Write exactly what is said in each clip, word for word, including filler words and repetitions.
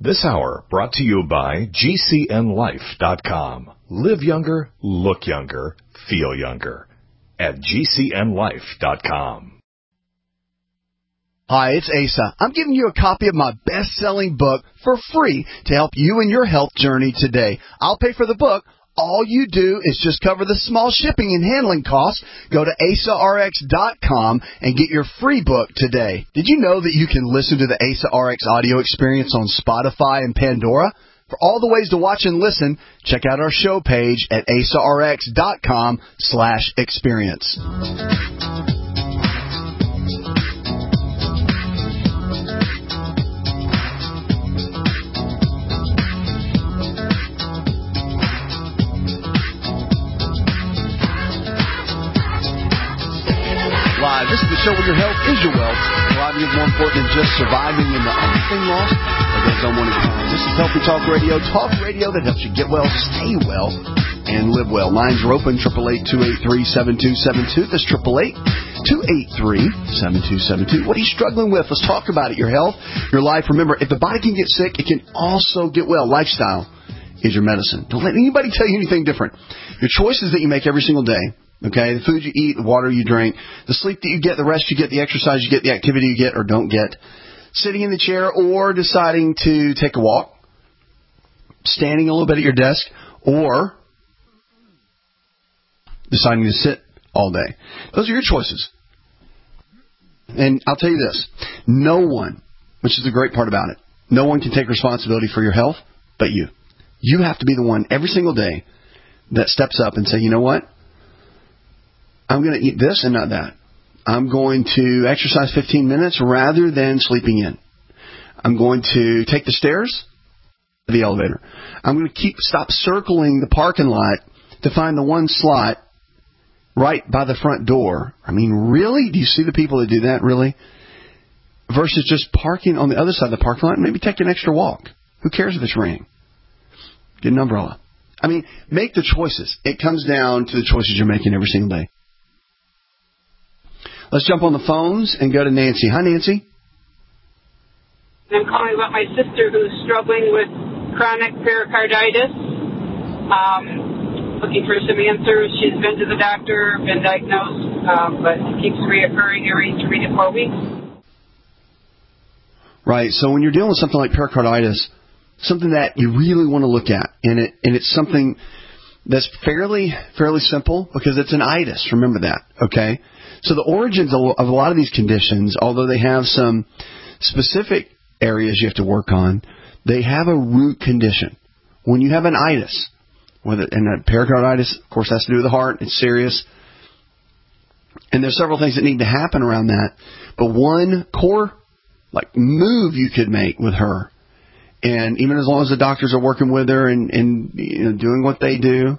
This hour brought to you by G C N life dot com. Live younger, look younger, feel younger at G C N life dot com. Hi, it's Asa. I'm giving you a copy of my best-selling book for free to help you in your health journey today. I'll pay for the book. All you do is just cover the small shipping and handling costs. Go to asa r x dot com and get your free book today. Did you know that you can listen to the Asa R X audio experience on Spotify and Pandora? For all the ways to watch and listen, check out our show page at asa r x dot com slash experience. Live. This is the show where your health is your wealth. Thriving is more important than just surviving, and the only thing lost are those unwanted crimes. This is Healthy Talk Radio, talk radio that helps you get well, stay well, and live well. Lines are open, eight eight eight, two eight three, seven two seven two. That's eight eight eight, two eight three, seven two seven two. What are you struggling with? Let's talk about it. Your health, your life. Remember, if the body can get sick, it can also get well. Lifestyle is your medicine. Don't let anybody tell you anything different. Your choices that you make every single day, okay, the food you eat, the water you drink, the sleep that you get, the rest you get, the exercise you get, the activity you get or don't get, sitting in the chair or deciding to take a walk, standing a little bit at your desk, or deciding to sit all day. Those are your choices. And I'll tell you this, no one, which is the great part about it, no one can take responsibility for your health but you. You have to be the one every single day that steps up and say, you know what? I'm going to eat this and not that. I'm going to exercise fifteen minutes rather than sleeping in. I'm going to take the stairs, the elevator. I'm going to keep stop circling the parking lot to find the one slot right by the front door. I mean, really? Do you see the people that do that, really? Versus just parking on the other side of the parking lot and maybe take an extra walk. Who cares if it's raining? Get an umbrella. I mean, make the choices. It comes down to the choices you're making every single day. Let's jump on the phones and go to Nancy. Hi, Nancy. I'm calling about my sister who's struggling with chronic pericarditis. Um, looking for some answers. She's been to the doctor, been diagnosed, um, but it keeps reoccurring every three to four weeks. Right. So when you're dealing with something like pericarditis, something that you really want to look at, and it and it's something that's fairly fairly simple because it's an itis. Remember that, okay? So the origins of a lot of these conditions, although they have some specific areas you have to work on, they have a root condition. When you have an itis, whether and a pericarditis, of course, has to do with the heart. It's serious. And there's several things that need to happen around that. But one core like move you could make with her, and even as long as the doctors are working with her and, and you know, doing what they do,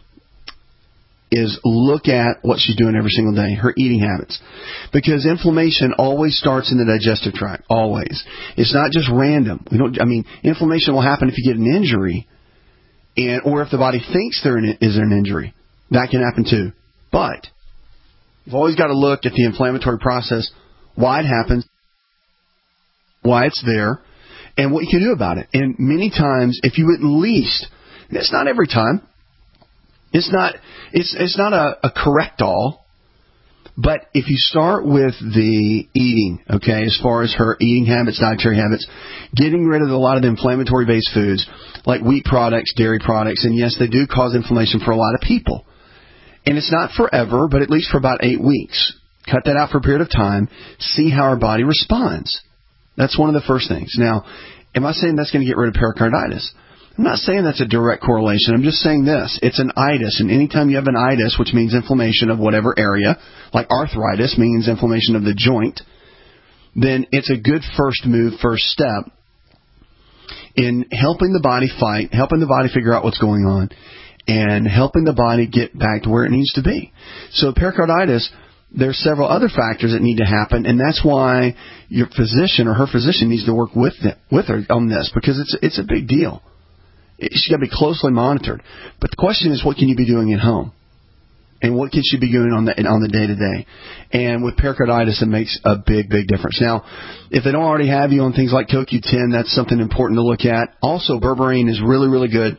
is look at what she's doing every single day, her eating habits. Because inflammation always starts in the digestive tract, always. It's not just random. We don't. I mean, inflammation will happen if you get an injury, and or if the body thinks there is an injury. That can happen too. But you've always got to look at the inflammatory process, why it happens, why it's there, and what you can do about it. And many times, if you at least, and it's not every time, It's not it's it's not a, a correct-all, but if you start with the eating, okay, as far as her eating habits, dietary habits, getting rid of a lot of the inflammatory-based foods like wheat products, dairy products, and yes, they do cause inflammation for a lot of people. And it's not forever, but at least for about eight weeks. Cut that out for a period of time. See how our body responds. That's one of the first things. Now, am I saying that's going to get rid of pericarditis? I'm not saying that's a direct correlation. I'm just saying this. It's an itis, and anytime you have an itis, which means inflammation of whatever area, like arthritis means inflammation of the joint, then it's a good first move, first step in helping the body fight, helping the body figure out what's going on, and helping the body get back to where it needs to be. So pericarditis, there's several other factors that need to happen, and that's why your physician or her physician needs to work with it, with her on this, because it's it's a big deal. She's got to be closely monitored. But the question is, what can you be doing at home? and what can she be doing on the on the day to day. And with pericarditis, it makes a big, big difference. Now, if they don't already have you on things like C O Q ten, that's something important to look at. Also, berberine is really, really good.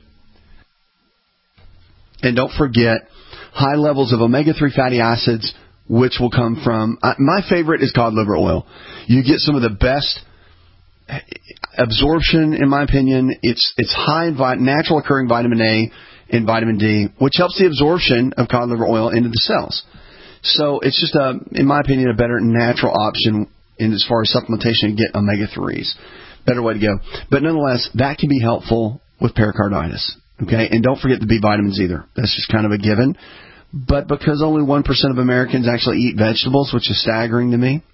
And don't forget high levels of omega three fatty acids, which will come from, uh, my favorite is cod liver oil. You get some of the best absorption, in my opinion. It's it's high in vi- natural occurring vitamin A and vitamin D, which helps the absorption of cod liver oil into the cells. So it's just, a, in my opinion, a better natural option in as far as supplementation to get omega threes. Better way to go. But nonetheless, that can be helpful with pericarditis. Okay, and don't forget the B vitamins either. That's just kind of a given. But because only one percent of Americans actually eat vegetables, which is staggering to me,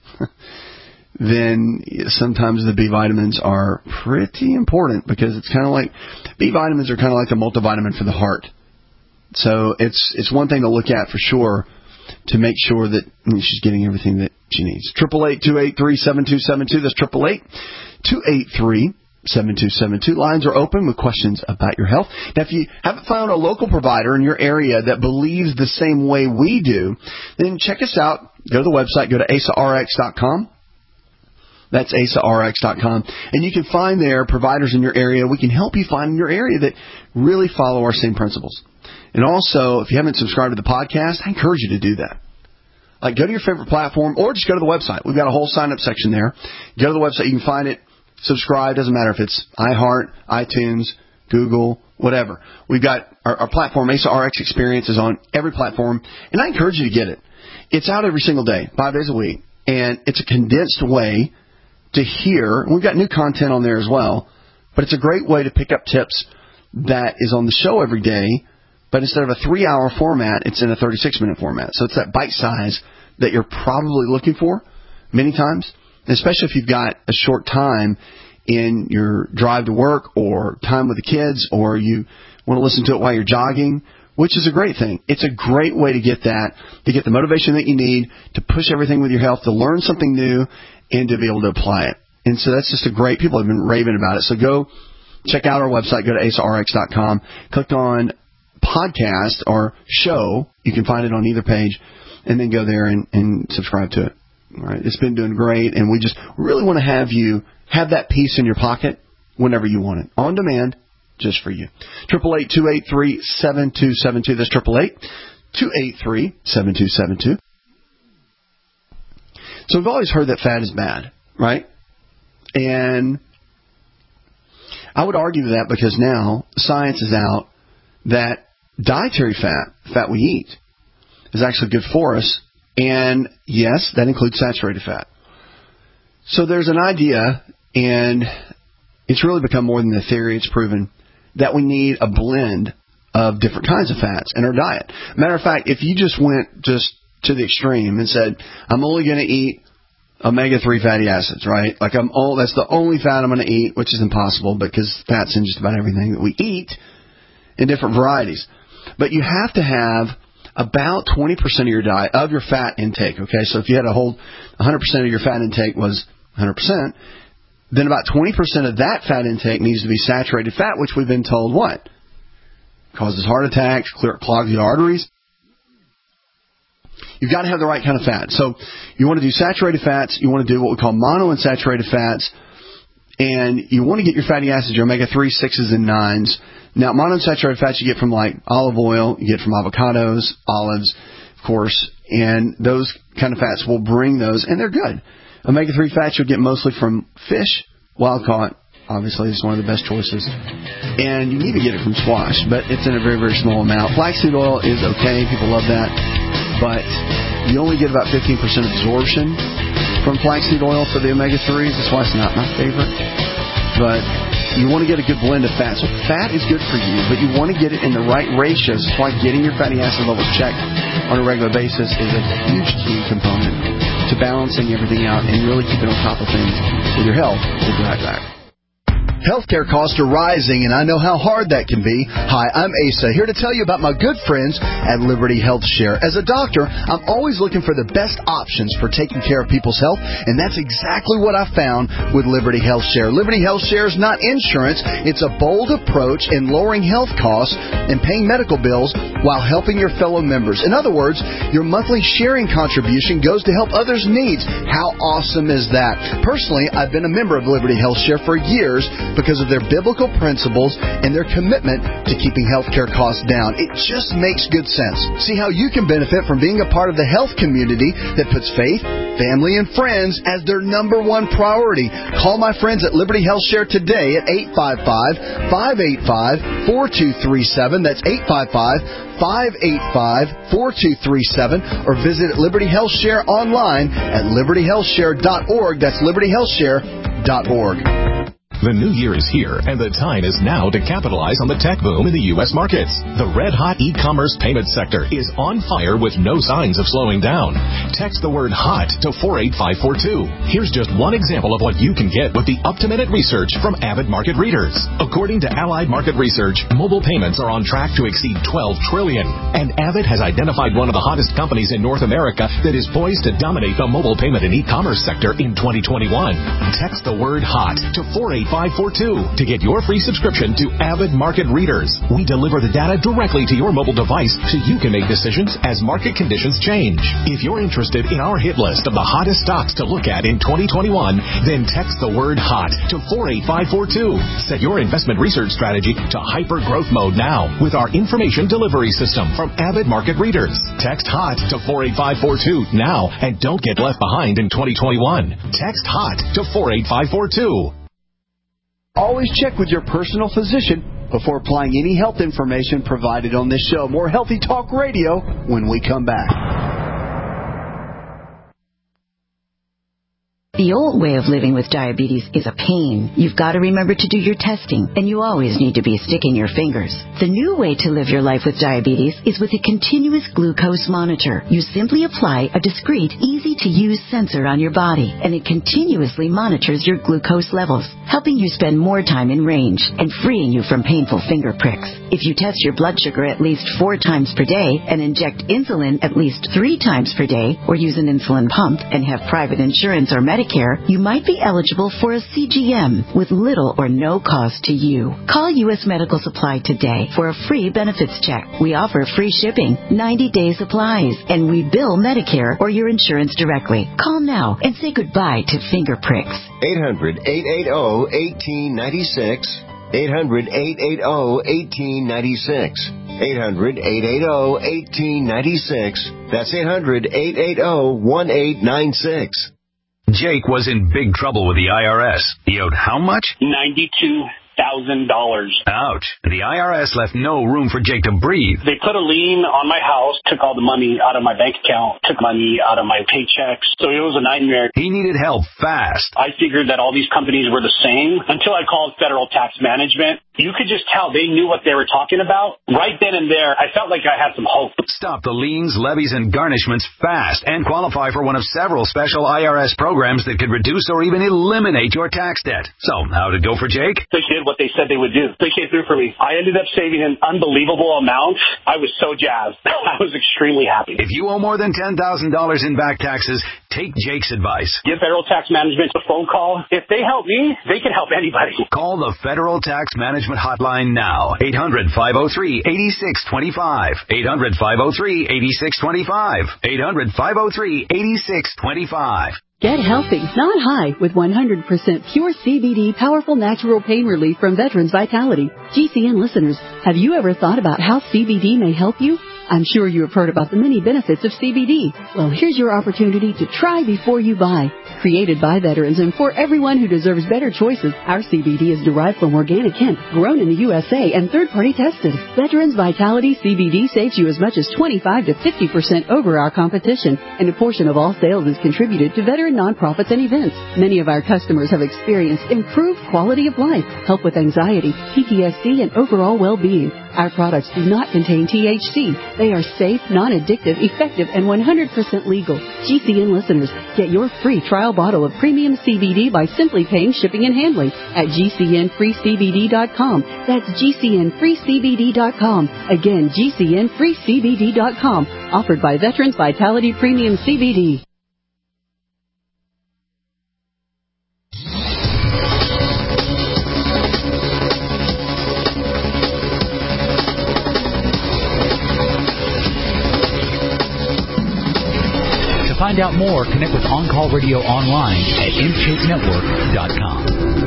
then sometimes the B vitamins are pretty important, because it's kind of like, B vitamins are kind of like the multivitamin for the heart. So it's it's one thing to look at for sure to make sure that she's getting everything that she needs. triple eight, two eight three, seven two seven two. That's triple eight, two eight three, seven two seven two. Lines are open with questions about your health. Now, if you haven't found a local provider in your area that believes the same way we do, then check us out. Go to the website. Go to A S A R X dot com. That's A S A R X dot com. And you can find there providers in your area. We can help you find in your area that really follow our same principles. And also, if you haven't subscribed to the podcast, I encourage you to do that. Like, go to your favorite platform or just go to the website. We've got a whole sign-up section there. Go to the website. You can find it. Subscribe. Doesn't matter if it's iHeart, iTunes, Google, whatever. We've got our, our platform, A S A R X Experience, is on every platform. And I encourage you to get it. It's out every single day, five days a week. And it's a condensed way to hear. We've got new content on there as well, but it's a great way to pick up tips that is on the show every day, but instead of a three-hour format, it's in a thirty-six minute format. So it's that bite size that you're probably looking for many times, especially if you've got a short time in your drive to work or time with the kids, or you want to listen to it while you're jogging, which is a great thing. It's a great way to get that, to get the motivation that you need, to push everything with your health, to learn something new, and to be able to apply it. And so that's just a great, people have been raving about it. So go check out our website, go to A S A R X dot com, click on podcast or show, you can find it on either page, and then go there and, and subscribe to it. All right. It's been doing great, and we just really want to have you have that piece in your pocket whenever you want it, on demand, just for you. triple eight, two eight three, seven two seven two. That's triple eight, two eight three, seven two seven two. So we've always heard that fat is bad, right? And I would argue that because now science is out that dietary fat, fat we eat, is actually good for us. And yes, that includes saturated fat. So there's an idea, and it's really become more than a theory, it's proven, that we need a blend of different kinds of fats in our diet. Matter of fact, if you just went just to the extreme and said, I'm only going to eat omega three fatty acids, right? Like I'm all, that's the only fat I'm going to eat, which is impossible because fat's in just about everything that we eat in different varieties. But you have to have about twenty percent of your diet, of your fat intake, okay? So if you had a whole one hundred percent of your fat intake was one hundred percent, then about twenty percent of that fat intake needs to be saturated fat, which we've been told what? Causes heart attacks, clogs the arteries. You've got to have the right kind of fat. So you want to do saturated fats. You want to do what we call monounsaturated fats. And you want to get your fatty acids, your omega three, sixes, and nines. Now, monounsaturated fats you get from like olive oil. You get from avocados, olives, of course. And those kind of fats will bring those, and they're good. omega three fats you'll get mostly from fish, wild caught. Obviously, it's one of the best choices. And you need to get it from squash, but it's in a very, very small amount. Flaxseed oil is okay. People love that. But you only get about fifteen percent absorption from flaxseed oil for the omega threes. That's why it's not my favorite. But you want to get a good blend of fat. So fat is good for you, but you want to get it in the right ratios. That's why getting your fatty acid levels checked on a regular basis is a huge key component to balancing everything out and really keeping on top of things with your health. We'll be right back. Healthcare costs are rising, and I know how hard that can be. Hi, I'm Asa, here to tell you about my good friends at Liberty Health Share. As a doctor, I'm always looking for the best options for taking care of people's health, and that's exactly what I found with Liberty Health Share. Liberty Health Share is not insurance. It's a bold approach in lowering health costs and paying medical bills while helping your fellow members. In other words, your monthly sharing contribution goes to help others' needs. How awesome is that? Personally, I've been a member of Liberty Health Share for years because of their biblical principles and their commitment to keeping healthcare costs down. It just makes good sense. See how you can benefit from being a part of the health community that puts faith, family, and friends as their number one priority. Call my friends at Liberty Health Share today at eight five five, five eight five, four two three seven. That's eight five five, five eight five, four two three seven. Or visit Liberty Health Share online at liberty health share dot org. That's liberty health share dot org. The new year is here, and the time is now to capitalize on the tech boom in the U S markets. The red-hot e-commerce payment sector is on fire with no signs of slowing down. Text the word HOT to four eight five four two. Here's just one example of what you can get with the up-to-minute research from Avid Market Readers. According to Allied Market Research, mobile payments are on track to exceed twelve trillion dollars, and Avid has identified one of the hottest companies in North America that is poised to dominate the mobile payment and e-commerce sector in twenty twenty-one. Text the word HOT to four eight five four two to get your free subscription to Avid Market Readers. We deliver the data directly to your mobile device so you can make decisions as market conditions change. If you're interested in our hit list of the hottest stocks to look at in twenty twenty-one, then text the word HOT to four eight five four two. Set your investment research strategy to hyper growth mode now with our information delivery system from Avid Market Readers. Text HOT to four eight five four two now and don't get left behind in twenty twenty-one. Text HOT to four eight five four two. Always check with your personal physician before applying any health information provided on this show. More Healthy Talk Radio when we come back. The old way of living with diabetes is a pain. You've got to remember to do your testing, and you always need to be sticking your fingers. The new way to live your life with diabetes is with a continuous glucose monitor. You simply apply a discreet, easy-to-use sensor on your body, and it continuously monitors your glucose levels, helping you spend more time in range and freeing you from painful finger pricks. If you test your blood sugar at least four times per day and inject insulin at least three times per day, or use an insulin pump and have private insurance or Medicare, you might be eligible for a C G M with little or no cost to you. Call U S Medical Supply today for a free benefits check. We offer free shipping, ninety-day supplies, and we bill Medicare or your insurance directly. Call now and say goodbye to finger pricks. eight hundred, eight eight zero, one eight nine six. eight hundred, eight eight zero, one eight nine six. eight hundred, eight eight zero, one eight nine six. That's eight hundred, eight eight zero, one eight nine six. Jake was in big trouble with the I R S. He owed how much? ninety-two thousand dollars. Ouch. The I R S left no room for Jake to breathe. They put a lien on my house, took all the money out of my bank account, took money out of my paychecks. So it was a nightmare. He needed help fast. I figured that all these companies were the same until I called Federal Tax Management. You could just tell they knew what they were talking about. Right then and there, I felt like I had some hope. Stop the liens, levies, and garnishments fast and qualify for one of several special I R S programs that could reduce or even eliminate your tax debt. So, how'd it go for Jake? They did what they said they would do. They came through for me. I ended up saving an unbelievable amount. I was so jazzed. I was extremely happy. If you owe more than ten thousand dollars in back taxes, take Jake's advice. Give Federal Tax Management a phone call. If they help me, they can help anybody. Call the Federal Tax Management Hotline now. eight hundred, five oh three, eight six two five. eight hundred, five oh three, eight six two five. eight hundred, five oh three, eight six two five. Get healthy, not high, with one hundred percent pure C B D powerful natural pain relief from Veterans Vitality. G C N listeners, have you ever thought about how C B D may help you? I'm sure you have heard about the many benefits of C B D. Well, here's your opportunity to try before you buy. Created by veterans and for everyone who deserves better choices, our C B D is derived from organic hemp, grown in the U S A and third-party tested. Veterans Vitality C B D saves you as much as twenty-five to fifty percent over our competition, and a portion of all sales is contributed to veteran nonprofits and events. Many of our customers have experienced improved quality of life, help with anxiety, P T S D, and overall well-being. Our products do not contain T H C. They are safe, non-addictive, effective, and one hundred percent legal. G C N listeners, get your free trial bottle of premium C B D by simply paying shipping and handling at G C N free C B D dot com. That's G C N free C B D dot com. Again, G C N free C B D dot com. Offered by Veterans Vitality Premium C B D. To find out more, connect with On Call Radio online at M shape network dot com.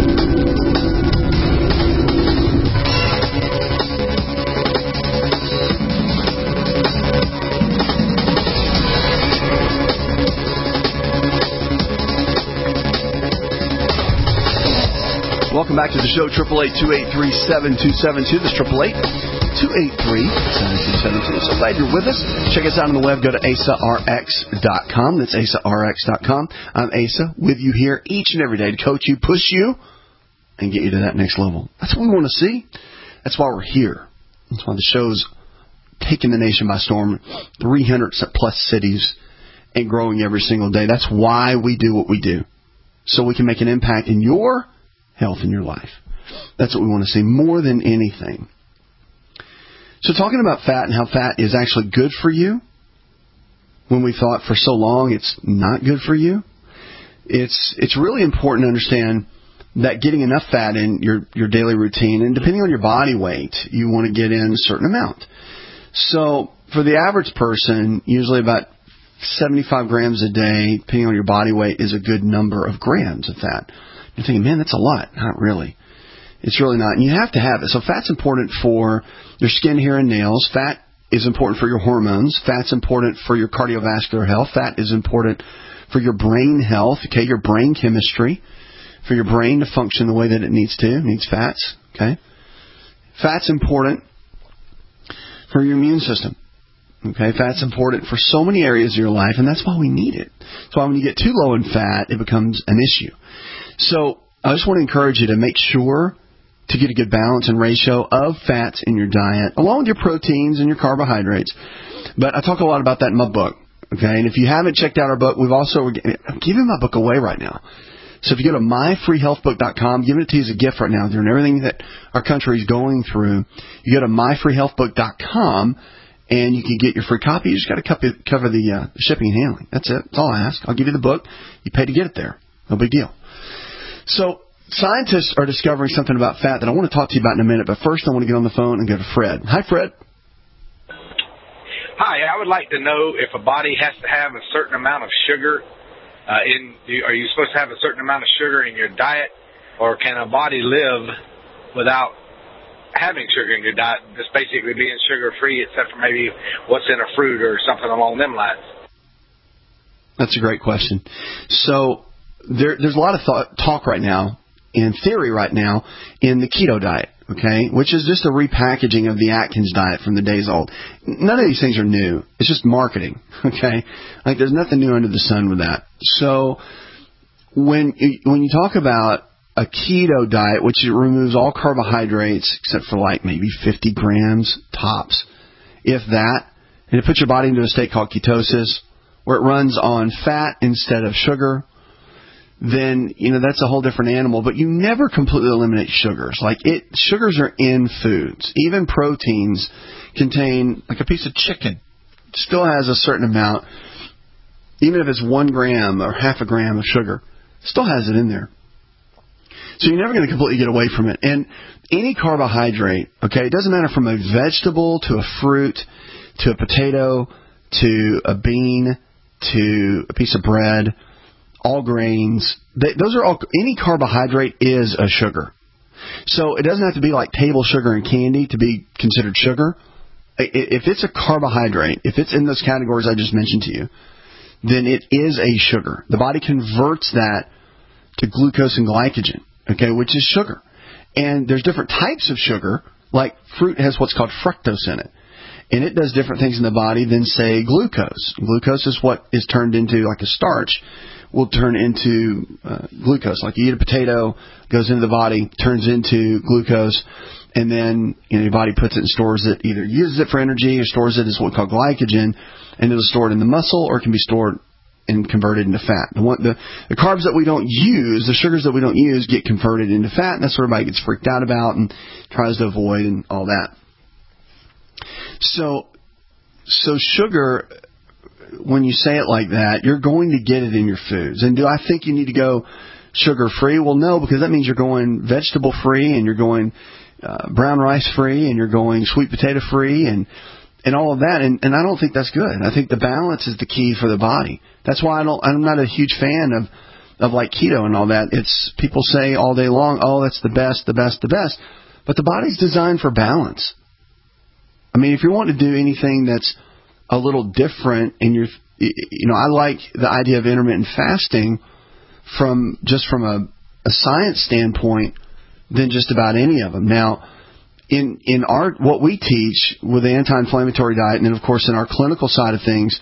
Welcome back to the show, eight eight eight, two eight three, seven two seven two. This is eight eight eight, two eight three, seven two seven two. So glad you're with us. Check us out on the web. Go to asa r x dot com. That's asa r x dot com. I'm Asa, with you here each and every day to coach you, push you, and get you to that next level. That's what we want to see. That's why we're here. That's why the show's taking the nation by storm. three hundred plus cities and growing every single day. That's why we do what we do. So we can make an impact in your health in your life. That's what we want to see more than anything. So talking about fat and how fat is actually good for you, when we thought for so long it's not good for you, it's it's really important to understand that getting enough fat in your, your daily routine, and depending on your body weight, you want to get in a certain amount. So for the average person, usually about seventy-five grams a day, depending on your body weight, is a good number of grams of fat. You're thinking, man, that's a lot. Not really. It's really not. And you have to have it. So fat's important for your skin, hair, and nails. Fat is important for your hormones. Fat's important for your cardiovascular health. Fat is important for your brain health, okay, your brain chemistry, for your brain to function the way that it needs to. It needs fats, okay? Fat's important for your immune system. Okay, fat's important for so many areas of your life, and that's why we need it. That's why when you get too low in fat, it becomes an issue. So I just want to encourage you to make sure to get a good balance and ratio of fats in your diet, along with your proteins and your carbohydrates. But I talk a lot about that in my book. Okay, and if you haven't checked out our book, we've also I'm giving my book away right now. So if you go to my free health book dot com, giving it to you as a gift right now during everything that our country is going through, you go to my free health book dot com. And you can get your free copy. You just got to cover the uh, shipping and handling. That's it. That's all I ask. I'll give you the book. You pay to get it there. No big deal. So scientists are discovering something about fat that I want to talk to you about in a minute. But first, I want to get on the phone and go to Fred. Hi, Fred. Hi. I would like to know if a body has to have a certain amount of sugar uh, in. Are you supposed to have a certain amount of sugar in your diet, or can a body live without having sugar in your diet, just basically being sugar-free, except for maybe what's in a fruit or something along them lines? That's a great question. So there, there's a lot of thought, talk right now, in theory right now, in the keto diet, okay, which is just a repackaging of the Atkins diet from the days old. None of these things are new. It's just marketing, okay? Like, there's nothing new under the sun with that. So when when you talk about a keto diet, which removes all carbohydrates except for like maybe fifty grams tops, if that, and it puts your body into a state called ketosis, where it runs on fat instead of sugar, then, you know, that's a whole different animal. But you never completely eliminate sugars. Like, it, sugars are in foods. Even proteins contain, like a piece of chicken, still has a certain amount, even if it's one gram or half a gram of sugar, still has it in there. So you're never going to completely get away from it. And any carbohydrate, okay, it doesn't matter from a vegetable to a fruit to a potato to a bean to a piece of bread, all grains, they, those are all, any carbohydrate is a sugar. So it doesn't have to be like table sugar and candy to be considered sugar. If it's a carbohydrate, if it's in those categories I just mentioned to you, then it is a sugar. The body converts that to glucose and glycogen, okay, which is sugar. And there's different types of sugar, like fruit has what's called fructose in it. And it does different things in the body than, say, glucose. Glucose is what is turned into, like a starch, will turn into uh, glucose. Like you eat a potato, goes into the body, turns into glucose. and then you know, your body puts it and stores it, either uses it for energy or stores it as what we call glycogen, and it'll store it in the muscle or it can be stored and converted into fat. The, one, the, the carbs that we don't use, the sugars that we don't use, get converted into fat, and that's what everybody gets freaked out about and tries to avoid and all that. So, so sugar, when you say it like that, you're going to get it in your foods. And do I think you need to go sugar-free? Well, no, because that means you're going vegetable-free and you're going uh, brown rice-free and you're going sweet potato-free and and all of that. And, and I don't think that's good. I think the balance is the key for the body. That's why I don't, I'm not a huge fan of, of like keto and all that. It's people say all day long, oh, that's the best, the best, the best. But the body's designed for balance. I mean, if you want to do anything that's a little different, and you're, you know, I like the idea of intermittent fasting from just from a, a science standpoint than just about any of them. Now, in in our what we teach with the anti-inflammatory diet, and then of course in our clinical side of things,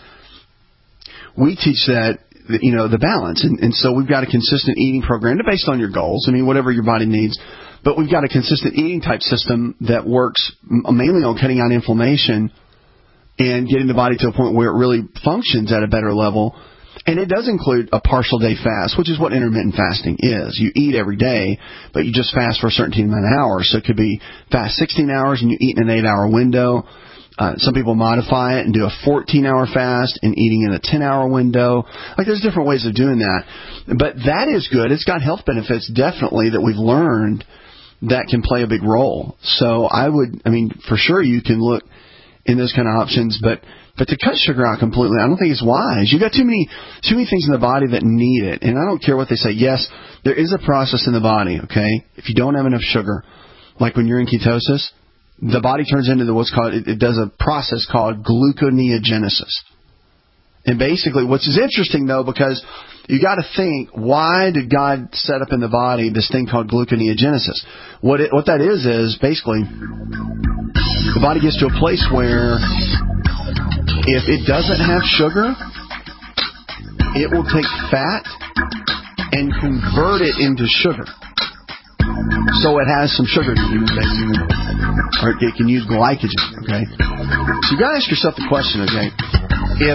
we teach that you know the balance, and, and so we've got a consistent eating program based on your goals. I mean, whatever your body needs. But we've got a consistent eating type system that works mainly on cutting out inflammation and getting the body to a point where it really functions at a better level. And it does include a partial day fast, which is what intermittent fasting is. You eat every day, but you just fast for a certain amount of hours. So it could be fast sixteen hours and you eat in an eight-hour window. Uh, some people modify it and do a fourteen-hour fast and eating in a ten-hour window. Like, there's different ways of doing that. But that is good. It's got health benefits, definitely, that we've learned that can play a big role. So I would, I mean, for sure you can look in those kind of options, but but to cut sugar out completely, I don't think it's wise. You've got too many too many things in the body that need it, and I don't care what they say. Yes, there is a process in the body, okay? If you don't have enough sugar, like when you're in ketosis, the body turns into what's called, it, it does a process called gluconeogenesis. And basically, what's is interesting, though, because you got to think, why did God set up in the body this thing called gluconeogenesis? What it, what that is is basically the body gets to a place where if it doesn't have sugar, it will take fat and convert it into sugar. So it has some sugar to use, basically. Or it can use glycogen, okay? So you got to ask yourself the question, okay? If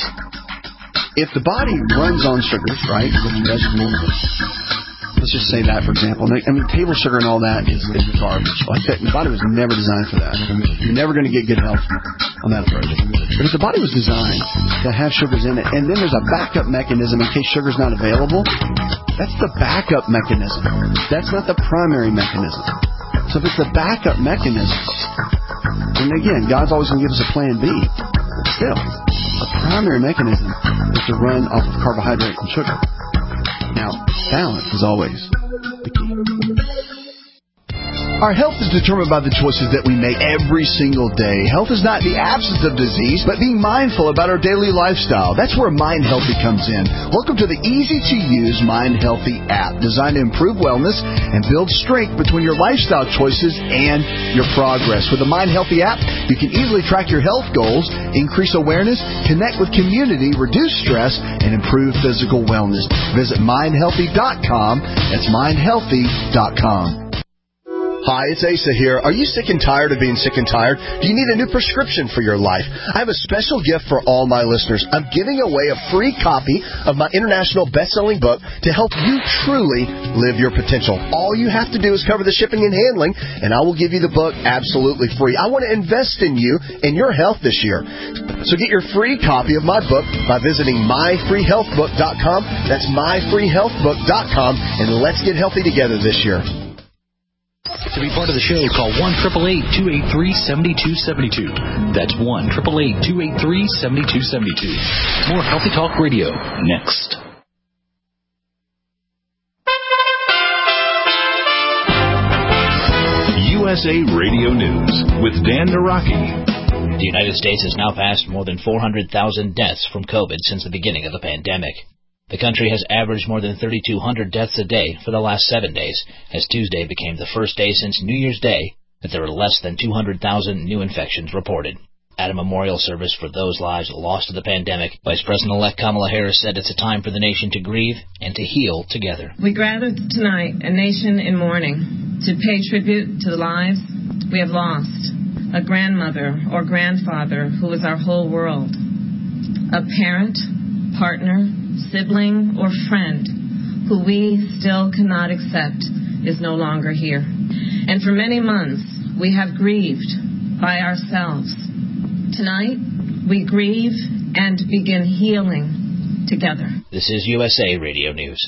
if the body runs on sugars, right, with vegetables, let's just say that, for example. I mean, table sugar and all that is, is garbage. Like that, the body was never designed for that. You're never going to get good health on that approach. But if the body was designed to have sugars in it, and then there's a backup mechanism in case sugar's not available, that's the backup mechanism. That's not the primary mechanism. So if it's the backup mechanism, and again, God's always going to give us a plan B. But still, a primary mechanism is to run off of carbohydrate and sugar. Now, balance is always the key. Our health is determined by the choices that we make every single day. Health is not the absence of disease, but being mindful about our daily lifestyle. That's where Mind Healthy comes in. Welcome to the easy-to-use Mind Healthy app, designed to improve wellness and build strength between your lifestyle choices and your progress. With the Mind Healthy app, you can easily track your health goals, increase awareness, connect with community, reduce stress, and improve physical wellness. Visit mind healthy dot com. That's mind healthy dot com. Hi, it's Asa here. Are you sick and tired of being sick and tired? Do you need a new prescription for your life? I have a special gift for all my listeners. I'm giving away a free copy of my international best-selling book to help you truly live your potential. All you have to do is cover the shipping and handling, and I will give you the book absolutely free. I want to invest in you and your health this year. So get your free copy of my book by visiting my free health book dot com. That's my free health book dot com, and let's get healthy together this year. To be part of the show, call one eight eight eight, two eight three, seven two seven two. That's one eight eight eight, two eight three, seven two seven two. More Healthy Talk Radio next. U S A Radio News with Dan Naraki. The United States has now passed more than four hundred thousand deaths from COVID since the beginning of the pandemic. The country has averaged more than thirty-two hundred deaths a day for the last seven days, as Tuesday became the first day since New Year's Day that there were less than two hundred thousand new infections reported. At a memorial service for those lives lost to the pandemic, Vice President-elect Kamala Harris said it's a time for the nation to grieve and to heal together. We gather tonight a nation in mourning to pay tribute to the lives We have lost a grandmother or grandfather who was our whole world, a parent, partner, sibling, or friend who we still cannot accept is no longer here. And for many months, we have grieved by ourselves. Tonight, we grieve and begin healing together. This is U S A Radio News.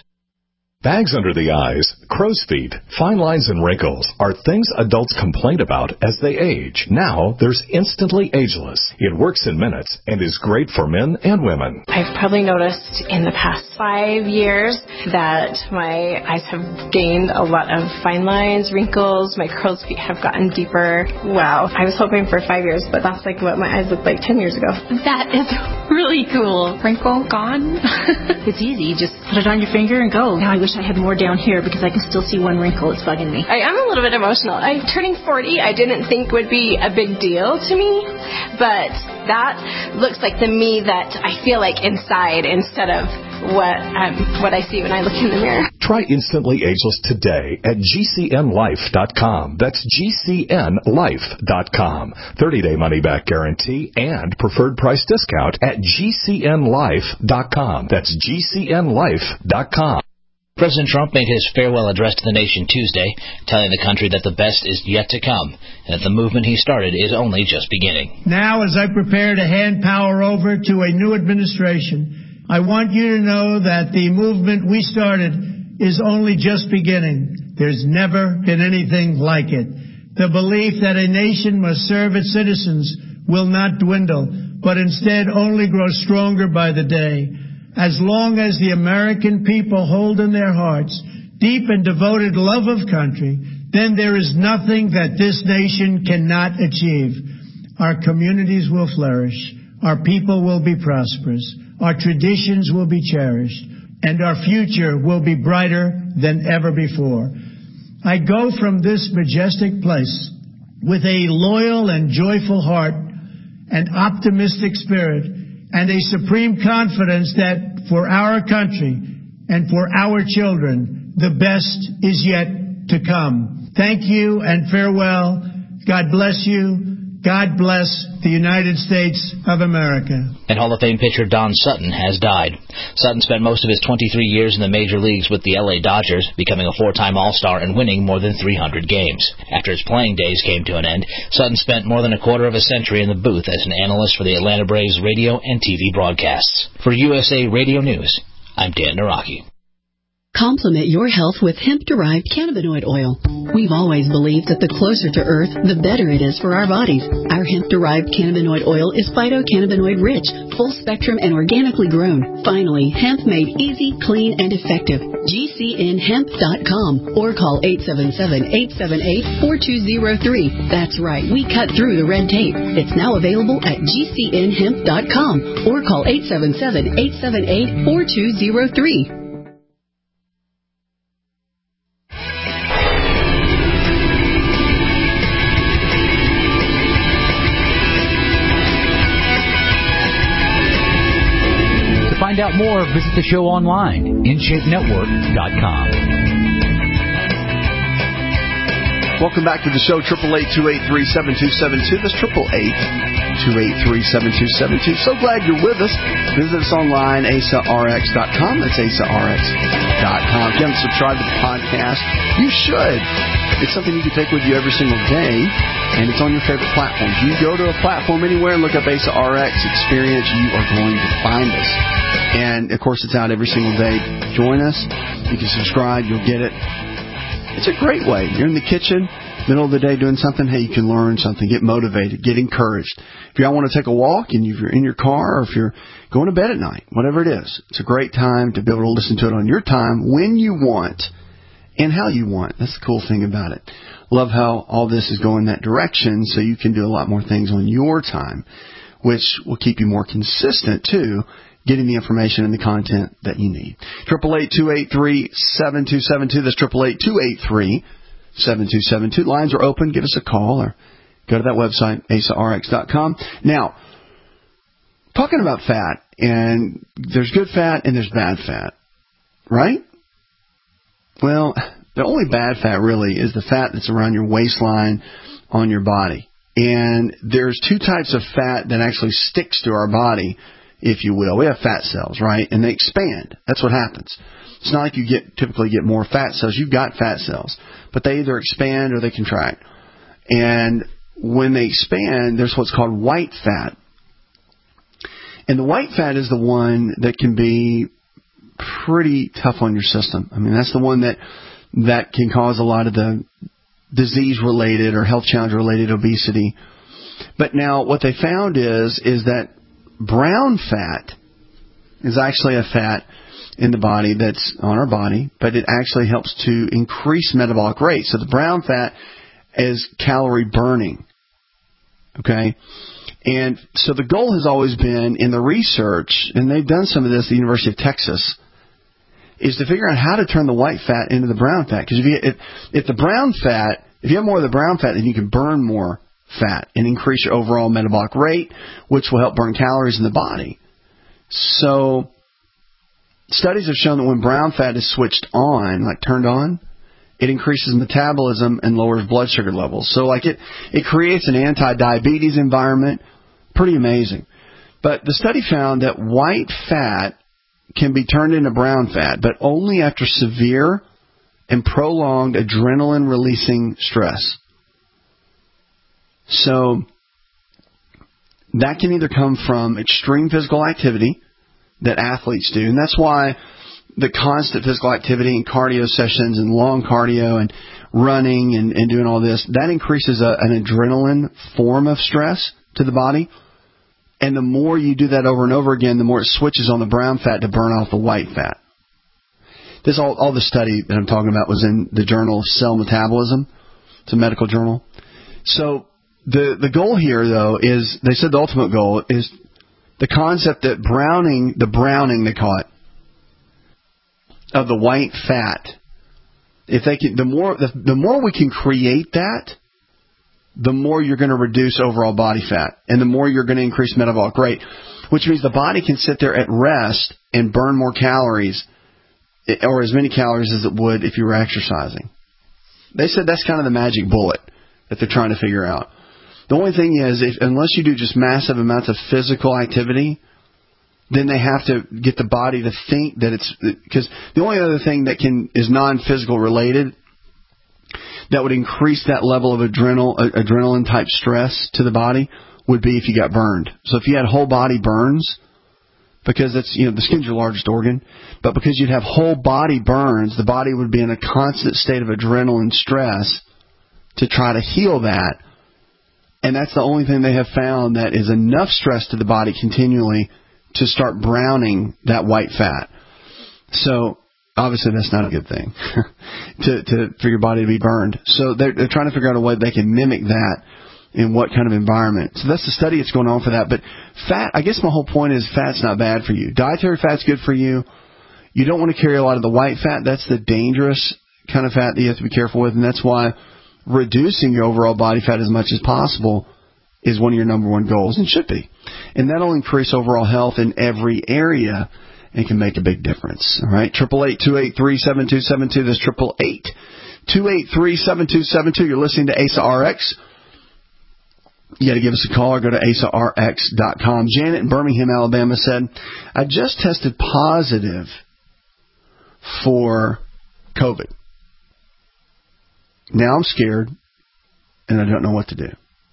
Bags under the eyes, crow's feet, fine lines, and wrinkles are things adults complain about as they age. Now, there's Instantly Ageless. It works in minutes and is great for men and women. I've probably noticed in the past five years that my eyes have gained a lot of fine lines, wrinkles, my crow's feet have gotten deeper. Wow. I was hoping for five years, but that's like what my eyes looked like ten years ago. That is really cool. Wrinkle gone. It's easy. Just put it on your finger and go. Now I wish I had more down here because I can still see one wrinkle. It's bugging me. I am a little bit emotional. I'm turning forty. I didn't think would be a big deal to me, but that looks like the me that I feel like inside instead of what um, what I see when I look in the mirror. Try Instantly Ageless today at G C N life dot com. That's G C N life dot com. thirty-day money-back guarantee and preferred price discount at G C N life dot com. That's G C N life dot com. President Trump made his farewell address to the nation Tuesday, telling the country that the best is yet to come, and that the movement he started is only just beginning. Now, as I prepare to hand power over to a new administration, I want you to know that the movement we started is only just beginning. There's never been anything like it. The belief that a nation must serve its citizens will not dwindle, but instead only grow stronger by the day. As long as the American people hold in their hearts deep and devoted love of country, then there is nothing that this nation cannot achieve. Our communities will flourish, our people will be prosperous, our traditions will be cherished, and our future will be brighter than ever before. I go from this majestic place with a loyal and joyful heart, an optimistic spirit, and a supreme confidence that for our country and for our children, the best is yet to come. Thank you and farewell. God bless you. God bless the United States of America. And Hall of Fame pitcher Don Sutton has died. Sutton spent most of his twenty-three years in the major leagues with the L A Dodgers, becoming a four-time All-Star and winning more than three hundred games. After his playing days came to an end, Sutton spent more than a quarter of a century in the booth as an analyst for the Atlanta Braves radio and T V broadcasts. For U S A Radio News, I'm Dan Naraki. Complement your health with hemp-derived cannabinoid oil. We've always believed that the closer to Earth, the better it is for our bodies. Our hemp-derived cannabinoid oil is phytocannabinoid-rich, full-spectrum, and organically grown. Finally, hemp made easy, clean, and effective. G C N hemp dot com or call eight seven seven, eight seven eight, four two zero three. That's right, we cut through the red tape. It's now available at G C N hemp dot com or call eight seven seven, eight seven eight, four two zero three. To find out more, visit the show online, in shape network dot com. Welcome back to the show, triple eight, two eight three, seven two seven two. That's triple eight, two eight three, seven two seven two. So glad you're with us. Visit us online, A S A R X dot com. That's A S A R X dot com. If you haven't subscribed to the podcast, you should. It's something you can take with you every single day, and it's on your favorite platforms. You go to a platform anywhere and look up A S A R X Experience, you are going to find us. And, of course, it's out every single day. Join us. You can subscribe. You'll get it. It's a great way. You're in the kitchen, middle of the day doing something. Hey, you can learn something, get motivated, get encouraged. If y'all want to take a walk, and if you're in your car or if you're going to bed at night, whatever it is, it's a great time to be able to listen to it on your time, when you want, and how you want. That's the cool thing about it. Love how all this is going that direction, so you can do a lot more things on your time, which will keep you more consistent, too, getting the information and the content that you need. triple eight, two eight three, seven two seven two. That's triple eight, two eight three, seven two seven two. Lines are open. Give us a call or go to that website, A S A R X dot com. Now, talking about fat, and there's good fat and there's bad fat, right? Well, the only bad fat really is the fat that's around your waistline on your body. And there's two types of fat that actually sticks to our body, if you will. We have fat cells, right? And they expand. That's what happens. It's not like you get typically get more fat cells. You've got fat cells, but they either expand or they contract. And when they expand, there's what's called white fat. And the white fat is the one that can be pretty tough on your system. I mean, that's the one that that can cause a lot of the disease-related or health challenge-related obesity. But now what they found is is that brown fat is actually a fat in the body that's on our body, but it actually helps to increase metabolic rate. So the brown fat is calorie burning. Okay? And so the goal has always been in the research, and they've done some of this at the University of Texas, is to figure out how to turn the white fat into the brown fat. Because if, you, if, if the brown fat, if you have more of the brown fat, then you can burn more fat and increase your overall metabolic rate, which will help burn calories in the body. So studies have shown that when brown fat is switched on, like turned on, it increases metabolism and lowers blood sugar levels. So like it, it creates an anti-diabetes environment. Pretty amazing. But the study found that white fat can be turned into brown fat, but only after severe and prolonged adrenaline-releasing stress. So that can either come from extreme physical activity that athletes do, and that's why the constant physical activity and cardio sessions and long cardio and running and, and doing all this, that increases a, an adrenaline form of stress to the body. And the more you do that over and over again, the more it switches on the brown fat to burn off the white fat. This all, all the study that I'm talking about was in the journal Cell Metabolism. It's a medical journal. So the the goal here, though, is they said the ultimate goal is the concept that browning, the browning they call it, of the white fat. If they can, the more the, the more we can create that, the more you're going to reduce overall body fat, and the more you're going to increase metabolic rate, which means the body can sit there at rest and burn more calories, or as many calories as it would if you were exercising. They said that's kind of the magic bullet that they're trying to figure out. The only thing is, if unless you do just massive amounts of physical activity, then they have to get the body to think that it's, because the only other thing that can is non-physical related that would increase that level of adrenal, adrenaline type stress to the body would be if you got burned. So if you had whole body burns, because it's, you know, the skin's your largest organ, but because you'd have whole body burns, the body would be in a constant state of adrenaline stress to try to heal that. And that's the only thing they have found that is enough stress to the body continually to start browning that white fat. So obviously that's not a good thing to, to for your body to be burned. So they're, they're trying to figure out a way they can mimic that in what kind of environment. So that's the study that's going on for that. But fat, I guess my whole point is fat's not bad for you. Dietary fat's good for you. You don't want to carry a lot of the white fat. That's the dangerous kind of fat that you have to be careful with, and that's why reducing your overall body fat as much as possible is one of your number one goals, and should be. And that'll increase overall health in every area and can make a big difference. All right, triple eight two eight three seven two seven two. That's triple eight two eight three seven two seven two. You're listening to A S A R X. You got to give us a call or go to A S A R X dot com. Janet in Birmingham, Alabama said, I just tested positive for COVID. Now I'm scared and I don't know what to do.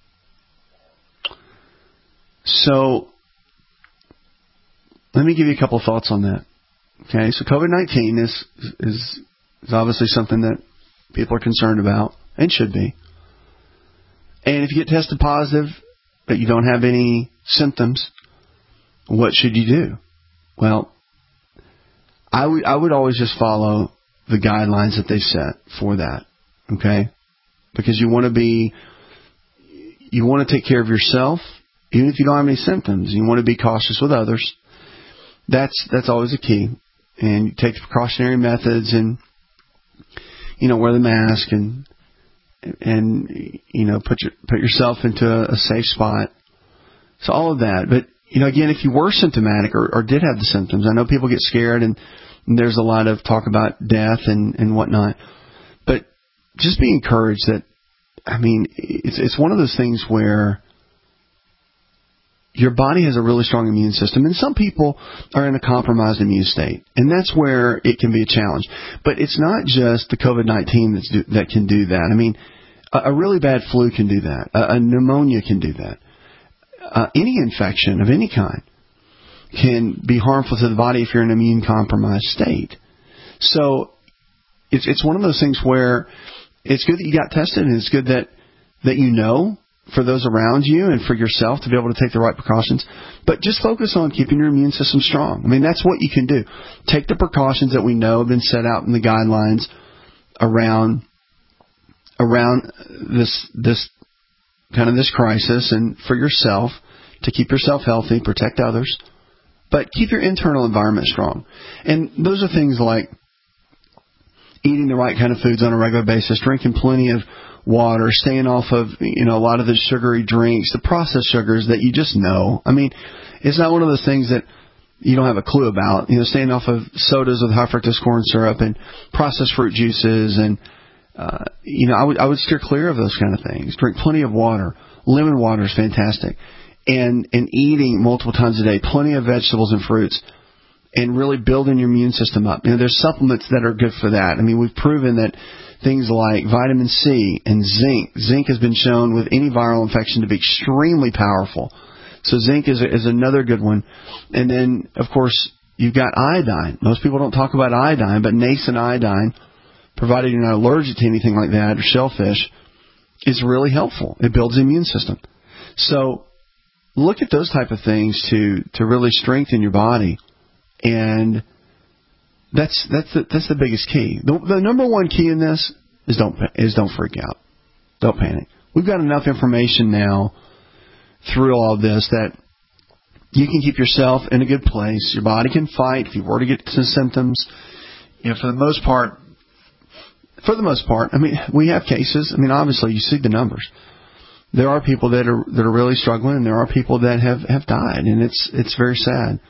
So let me give you a couple of thoughts on that. Okay, so COVID nineteen is, is is obviously something that people are concerned about and should be. And if you get tested positive but you don't have any symptoms, what should you do? Well, I would I would always just follow the guidelines that they set for that. Okay, because you want to be you want to take care of yourself. Even if you don't have any symptoms, you want to be cautious with others. That's that's always a key. And you take the precautionary methods and, you know, wear the mask and, and you know, put your, put yourself into a, a safe spot. So all of that. But, you know, again, if you were symptomatic or, or did have the symptoms, I know people get scared and, and there's a lot of talk about death and, and whatnot. But just be encouraged that I mean, it's it's one of those things where your body has a really strong immune system, and some people are in a compromised immune state, and that's where it can be a challenge. But it's not just the COVID nineteen that's do, that can do that. I mean, a, a really bad flu can do that. A, a pneumonia can do that. Uh, any infection of any kind can be harmful to the body if you're in an immune compromised state. So it's it's one of those things where it's good that you got tested, and it's good that, that you know for those around you and for yourself to be able to take the right precautions. But just focus on keeping your immune system strong. I mean, that's what you can do. Take the precautions that we know have been set out in the guidelines around around this this kind of this crisis, and for yourself to keep yourself healthy, protect others, but keep your internal environment strong. And those are things like eating the right kind of foods on a regular basis, drinking plenty of water, staying off of, you know, a lot of the sugary drinks, the processed sugars that you just know. I mean, it's not one of those things that you don't have a clue about. You know, staying off of sodas with high fructose corn syrup and processed fruit juices, and uh, you know, I would I would steer clear of those kind of things. Drink plenty of water. Lemon water is fantastic, and and eating multiple times a day, plenty of vegetables and fruits, and really building your immune system up. You know, there's supplements that are good for that. I mean, we've proven that things like vitamin C and zinc. Zinc has been shown with any viral infection to be extremely powerful. So zinc is is another good one. And then, of course, you've got iodine. Most people don't talk about iodine, but nascent iodine, provided you're not allergic to anything like that or shellfish, is really helpful. It builds the immune system. So look at those type of things to, to really strengthen your body. And That's that's the, that's the biggest key. The, the number one key in this is don't is don't freak out, don't panic. We've got enough information now through all of this that you can keep yourself in a good place. Your body can fight if you were to get some symptoms. You know, for the most part, for the most part, I mean, we have cases. I mean, obviously, you see the numbers. There are people that are that are really struggling, and there are people that have, have died, and it's it's very sad.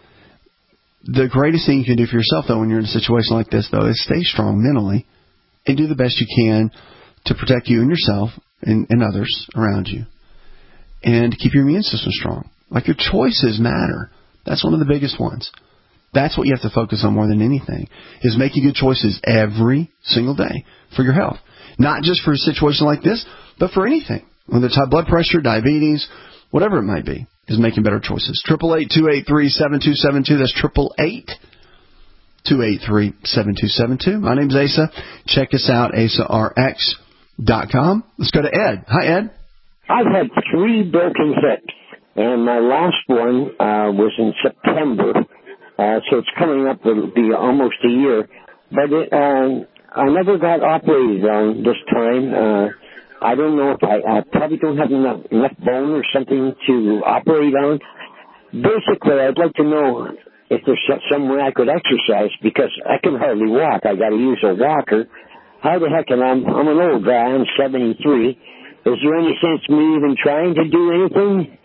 The greatest thing you can do for yourself, though, when you're in a situation like this, though, is stay strong mentally and do the best you can to protect you and yourself and, and others around you, and keep your immune system strong. Like, your choices matter. That's one of the biggest ones. That's what you have to focus on more than anything, is making good choices every single day for your health. Not just for a situation like this, but for anything. Whether it's high blood pressure, diabetes, whatever it might be, is making better choices. eight eight eight, two eight three, seven two seven two. That's eight eight eight, two eight three, seven two seven two. My name's Asa. Check us out, asa r x dot com. Let's go to Ed. Hi, Ed. I've had three broken hips, and my last one uh, was in September, uh, so it's coming up to be almost a year. But it, uh, I never got operated on this time. Uh, I don't know if I, I probably don't have enough, enough bone or something to operate on. Basically, I'd like to know if there's some way I could exercise, because I can hardly walk. I got to use a walker. How the heck, and I'm, I'm an old guy. I'm seventy-three. Is there any sense in me even trying to do anything?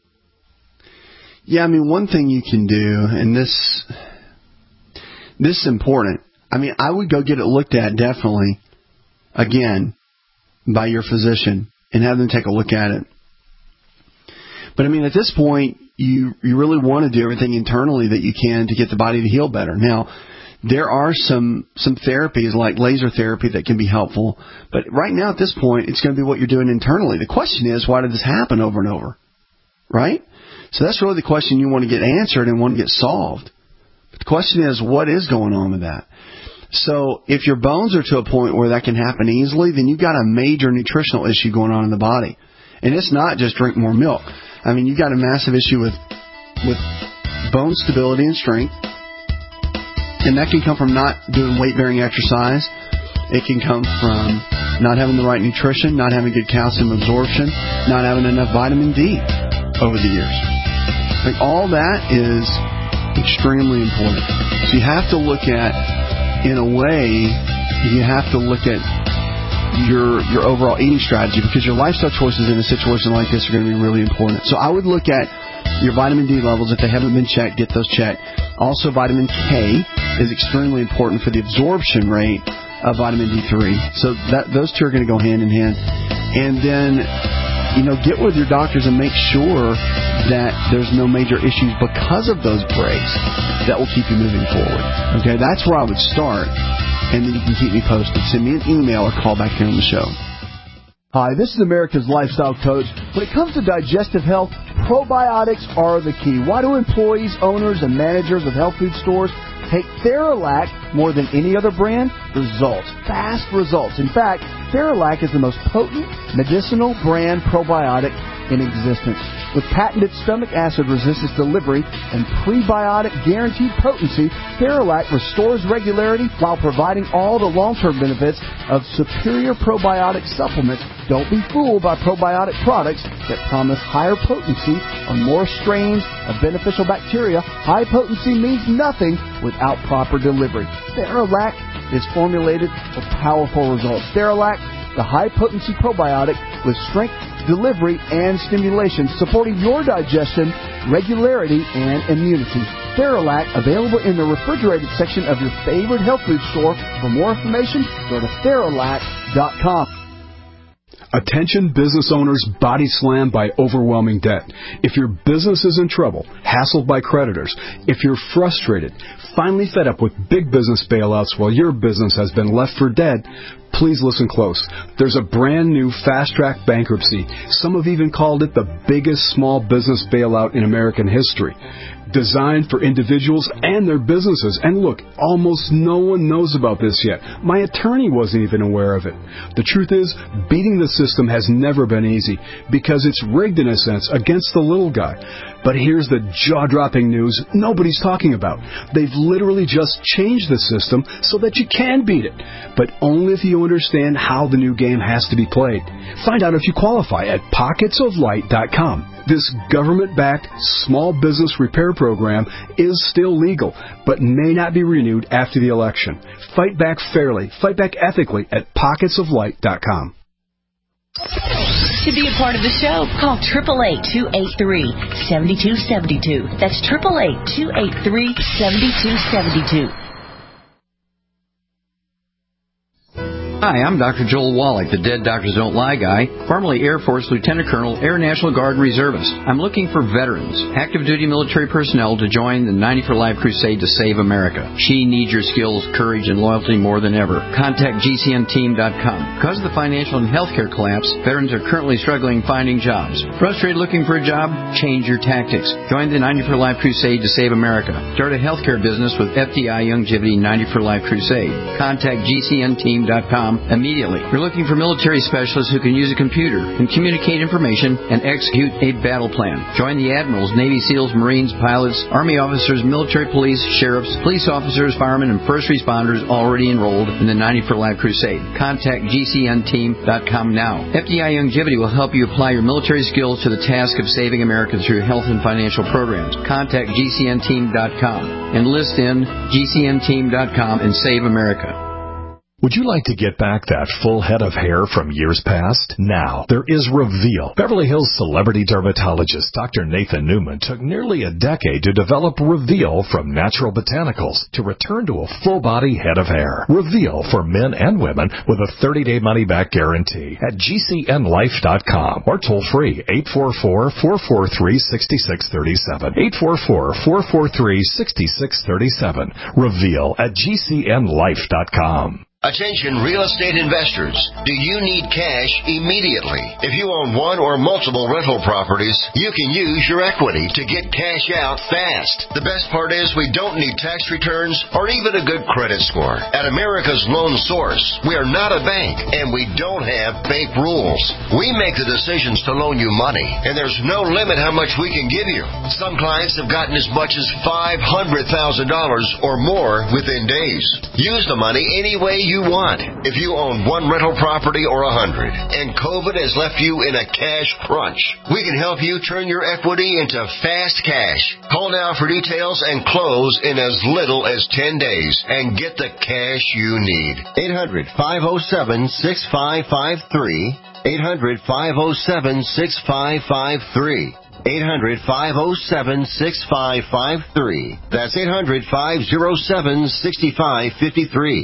Yeah, I mean, one thing you can do, and this this is important. I mean, I would go get it looked at, definitely, again, by your physician, and have them take a look at it. But I mean, at this point, you you really want to do everything internally that you can to get the body to heal better. Now, there are some some therapies like laser therapy that can be helpful, but right now at this point, it's going to be what you're doing internally. The question is, why did this happen over and over, right? So that's really the question you want to get answered and want to get solved. But the question is, what is going on with that? So if your bones are to a point where that can happen easily, then you've got a major nutritional issue going on in the body. And it's not just drink more milk. I mean, you've got a massive issue with with bone stability and strength. And that can come from not doing weight-bearing exercise. It can come from not having the right nutrition, not having good calcium absorption, not having enough vitamin D over the years. Like, all that is extremely important. So you have to look at, in a way, you have to look at your your overall eating strategy, because your lifestyle choices in a situation like this are going to be really important. So I would look at your vitamin D levels. If they haven't been checked, get those checked. Also, vitamin K is extremely important for the absorption rate uh, vitamin D three. So that those two are going to go hand in hand. And then, you know, get with your doctors and make sure that there's no major issues because of those breaks that will keep you moving forward. Okay, that's where I would start. And then you can keep me posted. Send me an email or call back here on the show. Hi, this is America's Lifestyle Coach. When it comes to digestive health, probiotics are the key. Why do employees, owners, and managers of health food stores take Theralac more than any other brand? Results. Fast results. In fact, Theralac is the most potent medicinal brand probiotic in existence. With patented stomach acid resistance delivery and prebiotic guaranteed potency, Theralac restores regularity while providing all the long-term benefits of superior probiotic supplements. Don't be fooled by probiotic products that promise higher potency on more strains of beneficial bacteria. High potency means nothing without proper delivery. Theralac is formulated for powerful results. Theralac, the high-potency probiotic with strength, delivery, and stimulation, supporting your digestion, regularity, and immunity. Theralac, available in the refrigerated section of your favorite health food store. For more information, go to Theralac dot com. Attention business owners body slammed by overwhelming debt. If your business is in trouble, hassled by creditors, if you're frustrated, finally fed up with big business bailouts while your business has been left for dead, please listen close. There's a brand new fast-track bankruptcy. Some have even called it the biggest small business bailout in American history. Designed for individuals and their businesses. And look, almost no one knows about this yet. My attorney wasn't even aware of it. The truth is, beating the system has never been easy because it's rigged in a sense against the little guy. But here's the jaw-dropping news nobody's talking about. They've literally just changed the system so that you can beat it, but only if you understand how the new game has to be played. Find out if you qualify at pockets of light dot com. This government-backed small business repair program is still legal, but may not be renewed after the election. Fight back fairly, fight back ethically at pockets of light dot com. To be a part of the show, call eight eight eight, two eight three, seven two seven two. That's eight eight eight, two eight three, seven two seven two. Hi, I'm Doctor Joel Wallach, the Dead Doctors Don't Lie guy, formerly Air Force Lieutenant Colonel, Air National Guard Reservist. I'm looking for veterans, active duty military personnel to join the ninety for Life crusade to save America. She needs your skills, courage, and loyalty more than ever. Contact G C N team dot com. Because of the financial and healthcare collapse, veterans are currently struggling finding jobs. Frustrated looking for a job? Change your tactics. Join the ninety for Life crusade to save America. Start a healthcare business with F D I Youngevity ninety for Life crusade. Contact G C N team dot com immediately. We're looking for military specialists who can use a computer and communicate information and execute a battle plan. Join the admirals, Navy SEALs, Marines, pilots, Army officers, military police, sheriffs, police officers, firemen, and first responders already enrolled in the ninety for Life crusade. Contact G C N team dot com now. F D I Youngevity will help you apply your military skills to the task of saving America through health and financial programs. Contact G C N team dot com. Enlist in G C N team dot com and save America. Would you like to get back that full head of hair from years past? Now, there is Reveal. Beverly Hills celebrity dermatologist Doctor Nathan Newman took nearly a decade to develop Reveal from natural botanicals to return to a full-body head of hair. Reveal for men and women with a thirty-day money-back guarantee at G C N life dot com or toll-free eight four four, four four three, six six three seven. eight four four, four four three, six six three seven. Reveal at G C N life dot com. Attention real estate investors. Do you need cash immediately? If you own one or multiple rental properties, you can use your equity to get cash out fast. The best part is we don't need tax returns or even a good credit score. At America's Loan Source, we are not a bank and we don't have bank rules. We make the decisions to loan you money and there's no limit how much we can give you. Some clients have gotten as much as five hundred thousand dollars or more within days. Use the money any way you want. If you own one rental property or a hundred, and COVID has left you in a cash crunch, we can help you turn your equity into fast cash. Call now for details and close in as little as ten days and get the cash you need. eight hundred, five oh seven, six five five three. eight hundred, five oh seven, six five five three. eight hundred, five oh seven, six five five three. That's eight hundred, five oh seven, six five five three.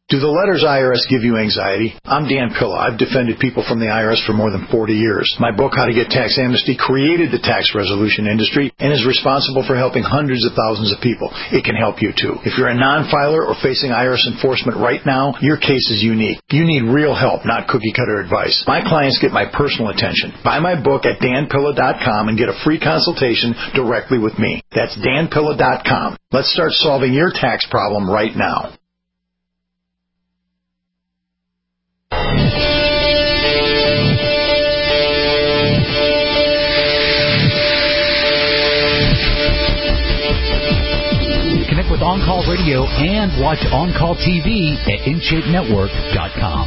Do the letters I R S give you anxiety? I'm Dan Pilla. I've defended people from the I R S for more than forty years. My book, How to Get Tax Amnesty, created the tax resolution industry and is responsible for helping hundreds of thousands of people. It can help you, too. If you're a non-filer or facing I R S enforcement right now, your case is unique. You need real help, not cookie-cutter advice. My clients get my personal attention. Buy my book at dan pilla dot com and get a free consultation directly with me. That's dan pilla dot com. Let's start solving your tax problem right now. Connect with On Call Radio and watch On Call T V at in shape network dot com.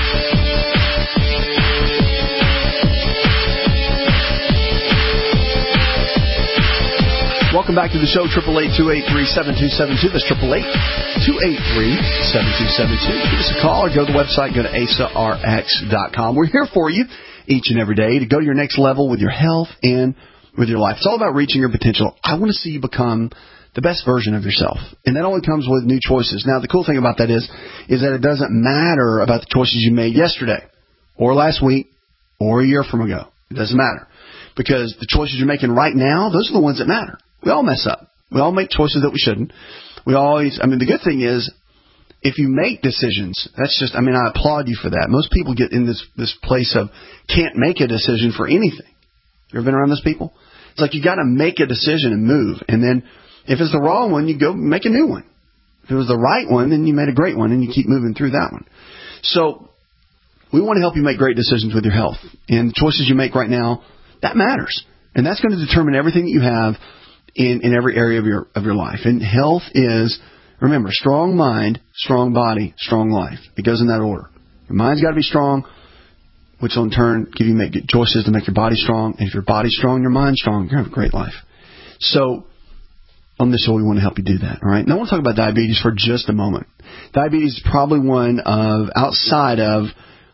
Welcome back to the show, triple eight, two eight three, seven two seven two. That's triple eight, two eight three, seven two seven two. Give us a call or go to the website, go to A S A R X dot com. We're here for you each and every day to go to your next level with your health and with your life. It's all about reaching your potential. I want to see you become the best version of yourself. And that only comes with new choices. Now, the cool thing about that is, is that it doesn't matter about the choices you made yesterday or last week or a year from ago. It doesn't matter. Because the choices you're making right now, those are the ones that matter. We all mess up. We all make choices that we shouldn't. We always, I mean, the good thing is, if you make decisions, that's just, I mean, I applaud you for that. Most people get in this, this place of can't make a decision for anything. You ever been around those people? It's like you got to make a decision and move. And then if it's the wrong one, you go make a new one. If it was the right one, then you made a great one and you keep moving through that one. So we want to help you make great decisions with your health. And the choices you make right now, that matters. And that's going to determine everything that you have in, in every area of your of your life. And health is, remember, strong mind, strong body, strong life. It goes in that order. Your mind's got to be strong, which will in turn give you make good choices to make your body strong. And if your body's strong, your mind's strong, you're going to have a great life. So on this show, we want to help you do that. All right. Now I want to talk about diabetes for just a moment. Diabetes is probably one of, outside of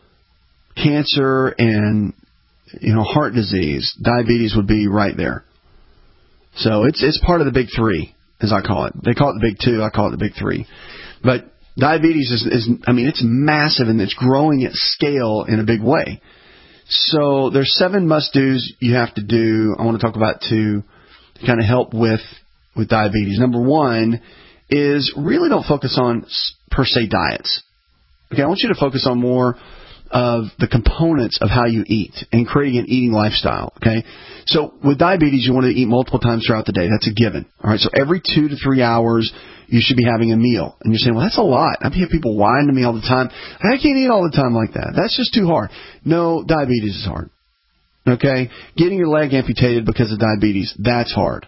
cancer and, you know, heart disease, diabetes would be right there. So it's it's part of the big three, as I call it. They call it the big two. I call it the big three. But diabetes is, is I mean, it's massive and it's growing at scale in a big way. So there's seven must-dos you have to do. I want to talk about to kind of help with, with diabetes. Number one is really don't focus on per se diets. Okay, I want you to focus on more of the components of how you eat and creating an eating lifestyle, okay? So with diabetes, you want to eat multiple times throughout the day. That's a given, all right? So every two to three hours, you should be having a meal. And you're saying, well, that's a lot. I hear people whine to me all the time. I can't eat all the time like that. That's just too hard. No, diabetes is hard, okay? Getting your leg amputated because of diabetes, that's hard.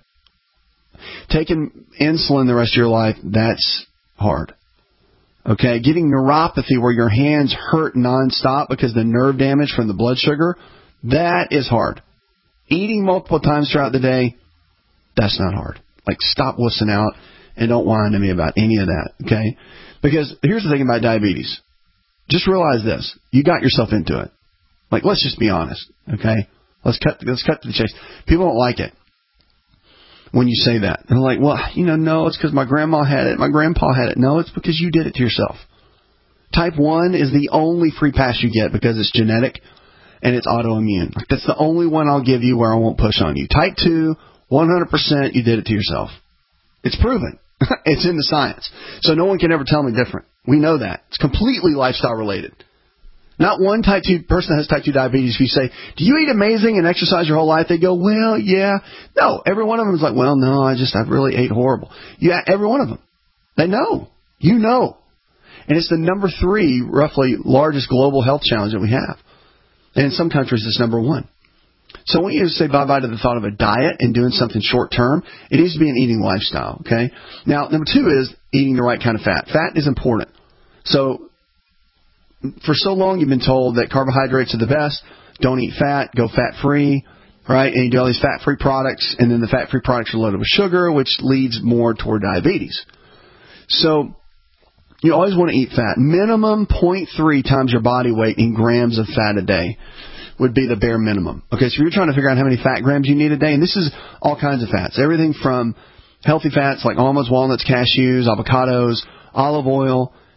Taking insulin the rest of your life, that's hard. Okay, getting neuropathy where your hands hurt nonstop because of the nerve damage from the blood sugar, that is hard. Eating multiple times throughout the day, that's not hard. Like, stop wussing out and don't whine to me about any of that, okay? Because here's the thing about diabetes. Just realize this. You got yourself into it. Like, let's just be honest, okay? Let's cut, let's cut to the chase. People don't like it when you say that. And they're like, well, you know, no, it's because my grandma had it, my grandpa had it. No, it's because you did it to yourself. Type one is the only free pass you get because it's genetic and it's autoimmune. That's the only one I'll give you where I won't push on you. Type two, one hundred percent you did it to yourself. It's proven. It's in the science. So no one can ever tell me different. We know that. It's completely lifestyle related. Not one type two person that has type two diabetes, if you say, do you eat amazing and exercise your whole life? They go, well, yeah. No, every one of them is like, well, no, I just, I really ate horrible. Yeah, every one of them. They know. You know. And it's the number three, roughly, largest global health challenge that we have. And in some countries, it's number one. So I want you to say bye-bye to the thought of a diet and doing something short-term. It needs to be an eating lifestyle, okay? Now, number two is eating the right kind of fat. Fat is important. So for so long, you've been told that carbohydrates are the best. Don't eat fat. Go fat-free, right? And you do all these fat-free products, and then the fat-free products are loaded with sugar, which leads more toward diabetes. So you always want to eat fat. Minimum zero point three times your body weight in grams of fat a day would be the bare minimum. Okay, so you're trying to figure out how many fat grams you need a day, and this is all kinds of fats. Everything from healthy fats like almonds, walnuts, cashews, avocados, olive oil,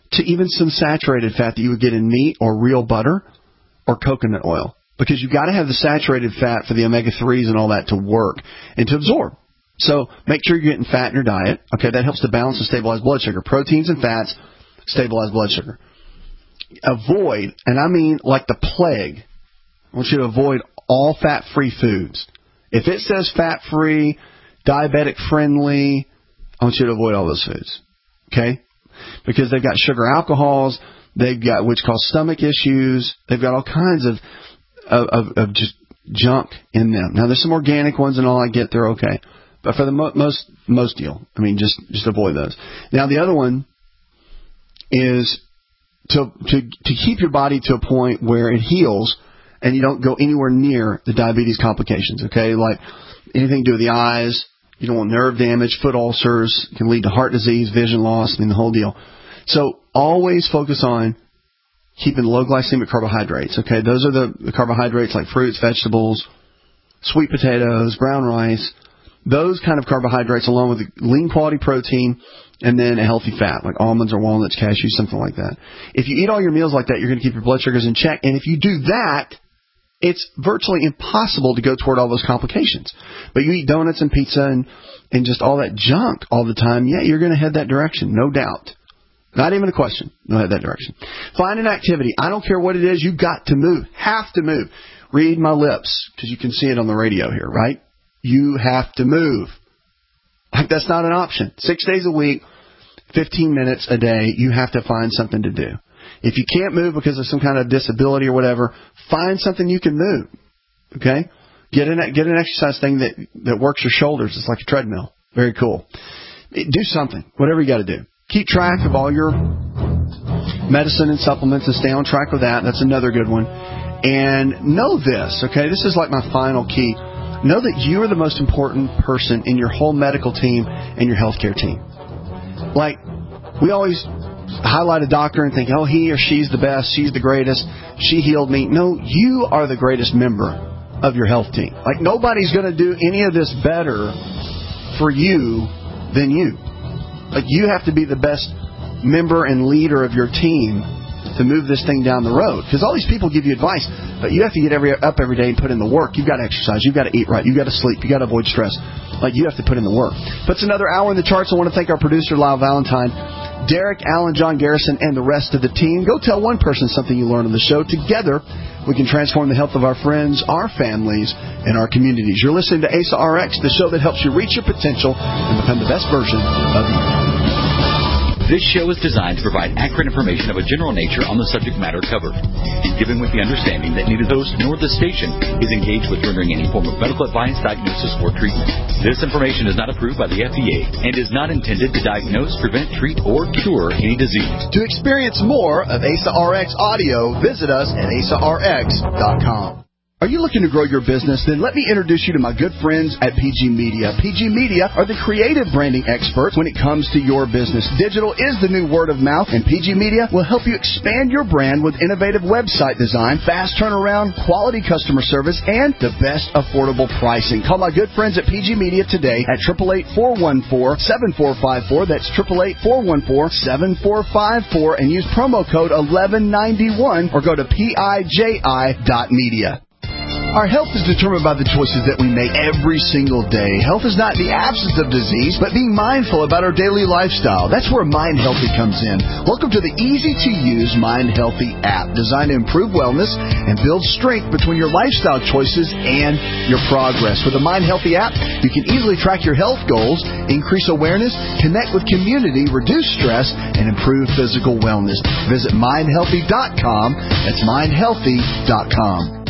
to even some saturated fat that you would get in meat or real butter or coconut oil. Because you've got to have the saturated fat for the omega threes and all that to work and to absorb. So make sure you're getting fat in your diet. Okay, that helps to balance and stabilize blood sugar. Proteins and fats stabilize blood sugar. Avoid, and I mean like the plague, I want you to avoid all fat-free foods. If it says fat-free, diabetic-friendly, I want you to avoid all those foods. Okay? Because they've got sugar alcohols, they've got, which cause stomach issues, they've got all kinds of Of, of, of just junk in them. Now, there's some organic ones and all I get, they're okay. But for the mo- most most deal, I mean, just, just avoid those. Now, the other one is to, to to keep your body to a point where it heals and you don't go anywhere near the diabetes complications, okay? Like anything to do with the eyes, you don't want nerve damage, foot ulcers, can lead to heart disease, vision loss, I mean, the whole deal. So always focus on keeping low glycemic carbohydrates, okay? Those are the, the carbohydrates like fruits, vegetables, sweet potatoes, brown rice. Those kind of carbohydrates along with lean quality protein and then a healthy fat like almonds or walnuts, cashews, something like that. If you eat all your meals like that, you're going to keep your blood sugars in check. And if you do that, it's virtually impossible to go toward all those complications. But you eat donuts and pizza and, and just all that junk all the time, yeah, you're going to head that direction, no doubt. Not even a question. No, head that direction. Find an activity. I don't care what it is. You've got to move. Have to move. Read my lips, because you can see it on the radio here, right? You have to move. Like, that's not an option. Six days a week, fifteen minutes a day, you have to find something to do. If you can't move because of some kind of disability or whatever, find something you can move. Okay? Get an, get an exercise thing that, that works your shoulders. It's like a treadmill. Very cool. Do something. Whatever you got to do. Keep track of all your medicine and supplements and stay on track with that. That's another good one. And know this, okay? This is like my final key. Know that you are the most important person in your whole medical team and your healthcare team. Like, we always highlight a doctor and think, oh, he or she's the best, she's the greatest, she healed me. No, you are the greatest member of your health team. Like, nobody's going to do any of this better for you than you. Like, you have to be the best member and leader of your team to move this thing down the road. Because all these people give you advice, but you have to get every, up every day and put in the work. You've got to exercise. You've got to eat right. You've got to sleep. You've got to avoid stress. Like, you have to put in the work. Puts another hour in the charts. I want to thank our producer, Lyle Valentine, Derek, Alan, John Garrison, and the rest of the team. Go tell one person something you learned on the show. Together, we can transform the health of our friends, our families, and our communities. You're listening to A S A R X, the show that helps you reach your potential and become the best version of you. This show is designed to provide accurate information of a general nature on the subject matter covered, and given with the understanding that neither the host nor the station is engaged with rendering any form of medical advice, diagnosis, or treatment. This information is not approved by the F D A and is not intended to diagnose, prevent, treat, or cure any disease. To experience more of A S A R X audio, visit us at A S A R X dot com. Are you looking to grow your business? Then let me introduce you to my good friends at P G Media. P G Media are the creative branding experts when it comes to your business. Digital is the new word of mouth, and P G Media will help you expand your brand with innovative website design, fast turnaround, quality customer service, and the best affordable pricing. Call my good friends at P G Media today at eight eight eight, four one four, seven four five four. That's eight eight eight, four one four, seven four five four, and use promo code eleven ninety-one or go to P I J I dot media. Our health is determined by the choices that we make every single day. Health is not the absence of disease, but being mindful about our daily lifestyle. That's where Mind Healthy comes in. Welcome to the easy-to-use Mind Healthy app, designed to improve wellness and build strength between your lifestyle choices and your progress. With the Mind Healthy app, you can easily track your health goals, increase awareness, connect with community, reduce stress, and improve physical wellness. Visit mind healthy dot com. That's mind healthy dot com.